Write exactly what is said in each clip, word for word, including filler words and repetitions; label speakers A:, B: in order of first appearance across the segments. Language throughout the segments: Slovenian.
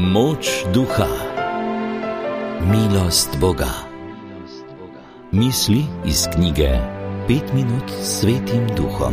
A: Moč duha, milost Boga. Misli iz knjige Pet minut s Svetim Duhom.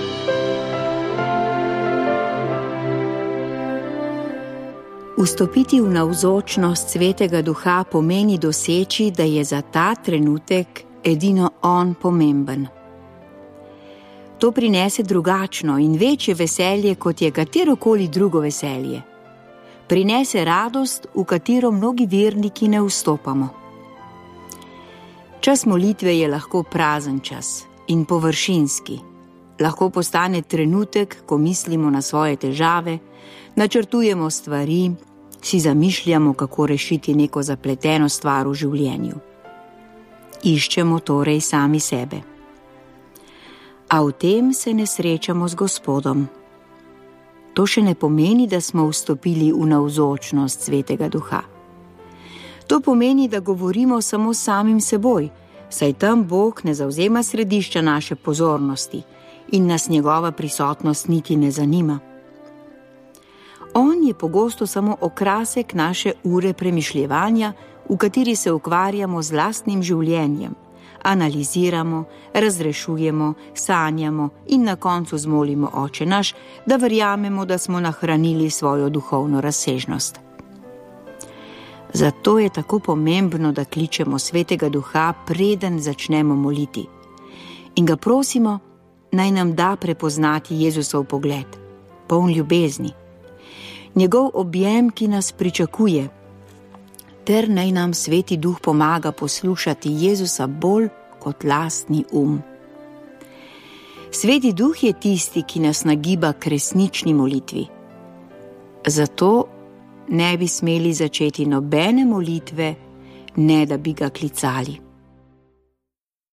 B: Vstopiti v navzočnost Svetega Duha pomeni doseči, da je za ta trenutek edino On pomemben. To prinese drugačno in večje veselje, kot je katerokoli drugo veselje. Prinese radost, v katero mnogi verniki ne vstopamo. Čas molitve je lahko prazen čas in površinski. Lahko postane trenutek, ko mislimo na svoje težave, načrtujemo stvari, si zamišljamo, kako rešiti neko zapleteno stvar v življenju. Iščemo torej sami sebe. A v tem se ne srečamo z Gospodom. To še ne pomeni, da smo vstopili v navzočnost Svetega Duha. To pomeni, da govorimo samo s samim seboj, saj tam Bog ne zavzema središča naše pozornosti in nas njegova prisotnost niti ne zanima. On je pogosto samo okrasek naše ure premišljevanja, v kateri se ukvarjamo z lastnim življenjem, analiziramo, razrešujemo, sanjamo in na koncu zmolimo Oče naš, da verjamemo, da smo nahranili svojo duhovno razsežnost. Zato je tako pomembno, da kličemo Svetega Duha, preden začnemo moliti, in ga prosimo, naj nam da prepoznati Jezusov pogled, poln ljubezni, njegov objem, ki nas pričakuje, ter naj nam Sveti Duh pomaga poslušati Jezusa bolj kot lastni um. Sveti Duh je tisti, ki nas nagiba k resnični molitvi. Zato ne bi smeli začeti nobene molitve, ne da bi ga klicali.